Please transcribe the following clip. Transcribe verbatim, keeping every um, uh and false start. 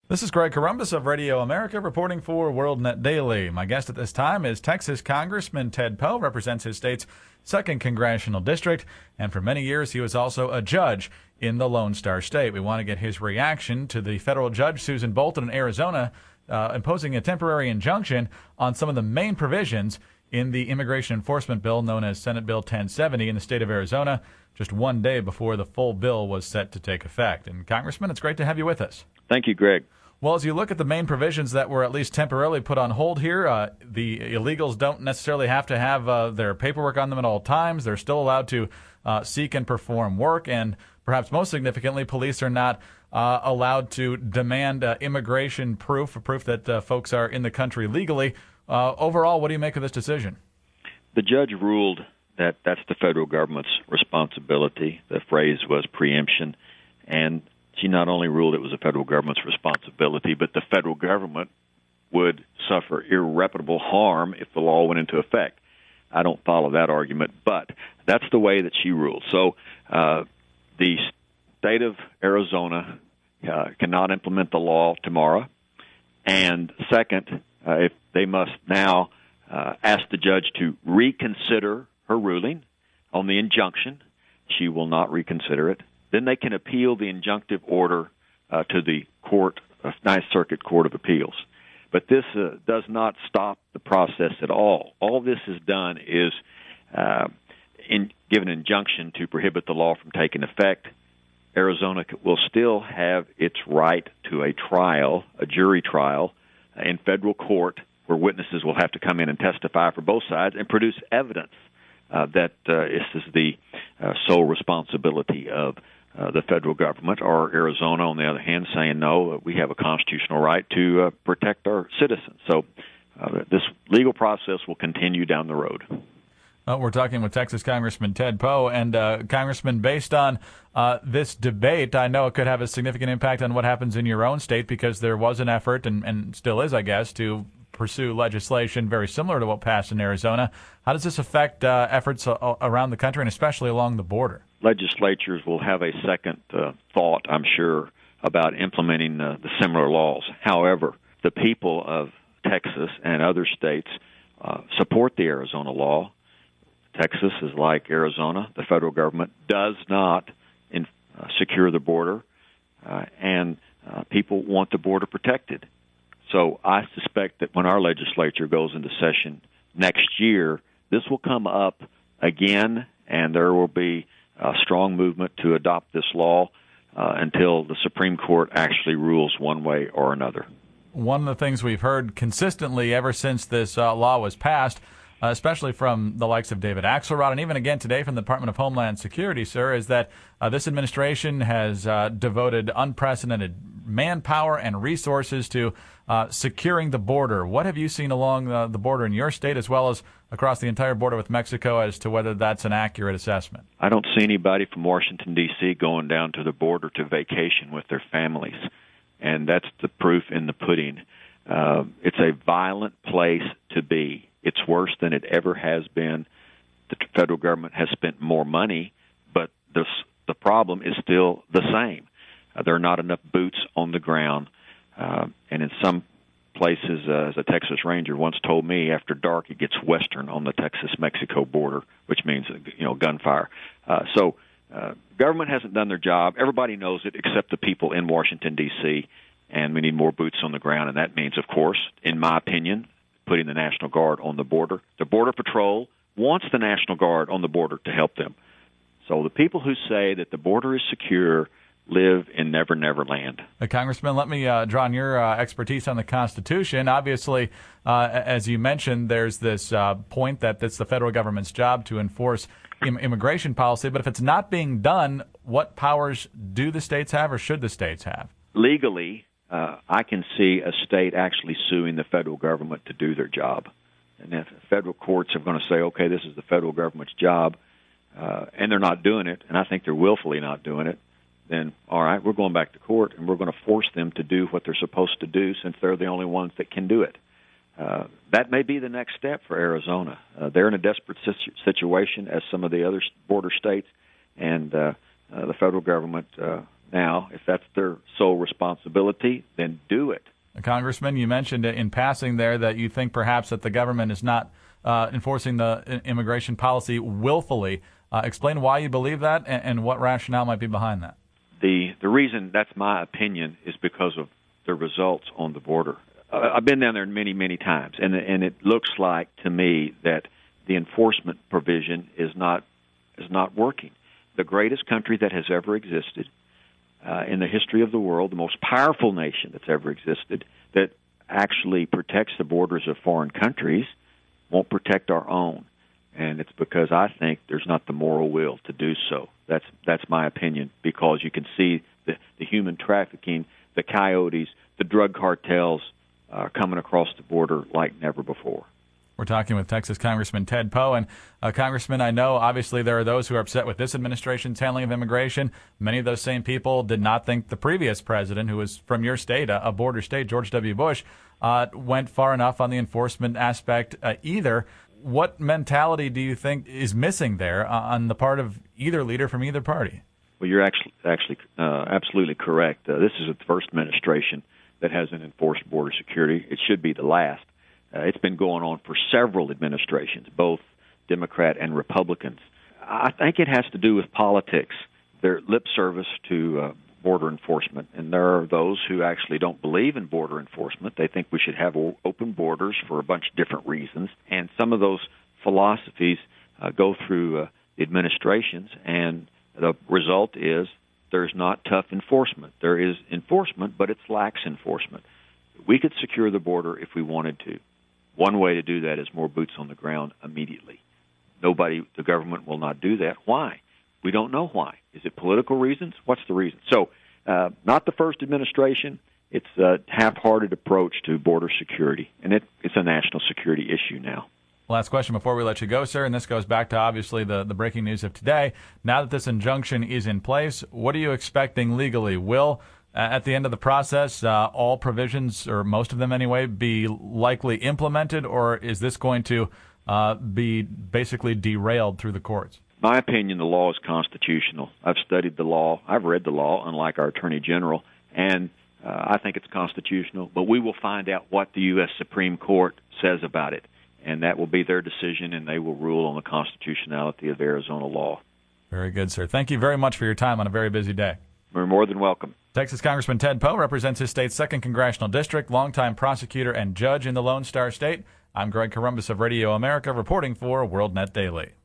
This is Greg Corombos of Radio America reporting for WorldNet Daily. My guest at this time is Texas Congressman Ted Poe, represents his state's second congressional district, and for many years he was also a judge in the Lone Star State. We want to get his reaction to the federal judge, Susan Bolton, in Arizona, uh, imposing a temporary injunction on some of the main provisions in the immigration enforcement bill known as Senate Bill ten seventy in the state of Arizona, just one day before the full bill was set to take effect. And Congressman, it's great to have you with us. Thank you, Greg. Well, as you look at the main provisions that were at least temporarily put on hold here, uh, the illegals don't necessarily have to have uh, their paperwork on them at all times. They're still allowed to uh, seek and perform work. And perhaps most significantly, police are not uh, allowed to demand uh, immigration proof, proof that uh, folks are in the country legally. Uh, overall, what do you make of this decision? The judge ruled that that's the federal government's responsibility. The phrase was preemption. And she not only ruled it was the federal government's responsibility, but the federal government would suffer irreparable harm if the law went into effect. I don't follow that argument, but that's the way that she ruled. So uh, the state of Arizona uh, cannot implement the law tomorrow. And second, uh, if they must now uh, ask the judge to reconsider her ruling on the injunction. She will not reconsider it. Then they can appeal the injunctive order uh, to the court, uh, Ninth Circuit Court of Appeals. But this uh, does not stop the process at all. All this has done is uh, in, give an injunction to prohibit the law from taking effect. Arizona will still have its right to a trial, a jury trial, in federal court where witnesses will have to come in and testify for both sides and produce evidence uh, that uh, this is the uh, sole responsibility of Uh, the federal government, or Arizona, on the other hand, saying, no, we have a constitutional right to uh, protect our citizens. So uh, this legal process will continue down the road. Well, we're talking with Texas Congressman Ted Poe. And, uh, Congressman, based on uh, this debate, I know it could have a significant impact on what happens in your own state because there was an effort, and, and still is, I guess, to pursue legislation very similar to what passed in Arizona. How does this affect uh, efforts a- around the country and especially along the border? Legislatures will have a second uh, thought, I'm sure, about implementing uh, the similar laws. However, the people of Texas and other states uh, support the Arizona law. Texas is like Arizona. The federal government does not in, uh, secure the border, uh, and uh, people want the border protected. So I suspect that when our legislature goes into session next year, this will come up again, and there will be a strong movement to adopt this law uh, until the Supreme Court actually rules one way or another. One of the things we've heard consistently ever since this uh, law was passed, uh, especially from the likes of David Axelrod and even again today from the Department of Homeland Security, sir, is that uh, this administration has uh, devoted unprecedented manpower and resources to uh, securing the border. What have you seen along the, the border in your state as well as across the entire border with Mexico as to whether that's an accurate assessment? I don't see anybody from Washington, D C going down to the border to vacation with their families, and that's the proof in the pudding. Uh, it's a violent place to be. It's worse than it ever has been. The federal government has spent more money, but the, the problem is still the same. Uh, there are not enough boots on the ground, uh, and in some places, uh, as a Texas Ranger once told me, after dark it gets western on the Texas-Mexico border, which means, you know, gunfire. Uh, so uh, government hasn't done their job. Everybody knows it except the people in Washington, D C, and we need more boots on the ground, and that means, of course, in my opinion, putting the National Guard on the border. The Border Patrol wants the National Guard on the border to help them. So the people who say that the border is secure live in Never Never Land. Uh, Congressman, let me uh, draw on your uh, expertise on the Constitution. Obviously, uh, as you mentioned, there's this uh, point that it's the federal government's job to enforce im- immigration policy. But if it's not being done, what powers do the states have or should the states have? Legally, uh, I can see a state actually suing the federal government to do their job. And if federal courts are going to say, okay, this is the federal government's job, uh, and they're not doing it, and I think they're willfully not doing it, then, all right, we're going back to court, and we're going to force them to do what they're supposed to do since they're the only ones that can do it. Uh, that may be the next step for Arizona. Uh, they're in a desperate situ- situation, as some of the other border states, and uh, uh, the federal government uh, now, if that's their sole responsibility, then do Congressman. You mentioned in passing there that you think perhaps that the government is not uh, enforcing the immigration policy willfully. Uh, explain why you believe that and, and what rationale might be behind that. The the reason that's my opinion is because of the results on the border. Uh, I've been down there many, many times, and and it looks like to me that the enforcement provision is not is not working. The greatest country that has ever existed uh, in the history of the world, the most powerful nation that's ever existed, that actually protects the borders of foreign countries, won't protect our own. And it's because I think there's not the moral will to do so. That's that's my opinion, because you can see the, the human trafficking, the coyotes, the drug cartels are coming across the border like never before. We're talking with Texas Congressman Ted Poe. And, uh, Congressman, I know obviously there are those who are upset with this administration's handling of immigration. Many of those same people did not think the previous president, who was from your state, a, a border state, George W. Bush, uh, went far enough on the enforcement aspect uh, either. What mentality do you think is missing there uh, on the part of either leader from either party? Well, you're actually, actually uh, absolutely correct. Uh, this is the first administration that hasn't enforced border security. It should be the last. Uh, it's been going on for several administrations, both Democrat and Republicans. I think it has to do with politics, their lip service to uh, border enforcement. And there are those who actually don't believe in border enforcement. They think we should have o- open borders for a bunch of different reasons. And some of those philosophies uh, go through uh, the administrations, and the result is there's not tough enforcement. There is enforcement, but it's lax enforcement. We could secure the border if we wanted to. One way to do that is more boots on the ground immediately. Nobody, the government will not do that. Why? We don't know why. Is it political reasons? What's the reason? So, uh, not the first administration. It's a half-hearted approach to border security, and it, it's a national security issue now. Last question before we let you go, sir, and this goes back to obviously the, the breaking news of today. Now that this injunction is in place, what are you expecting legally? Will, uh, at the end of the process, uh, all provisions, or most of them anyway, be likely implemented, or is this going to uh, be basically derailed through the courts? In my opinion, the law is constitutional. I've studied the law. I've read the law, unlike our Attorney General, and uh, I think it's constitutional. But we will find out what the U S Supreme Court says about it, and that will be their decision, and they will rule on the constitutionality of Arizona law. Very good, sir. Thank you very much for your time on a very busy day. We're more than welcome. Texas Congressman Ted Poe represents his state's second Congressional District, longtime prosecutor and judge in the Lone Star State. I'm Greg Columbus of Radio America, reporting for WorldNet Daily.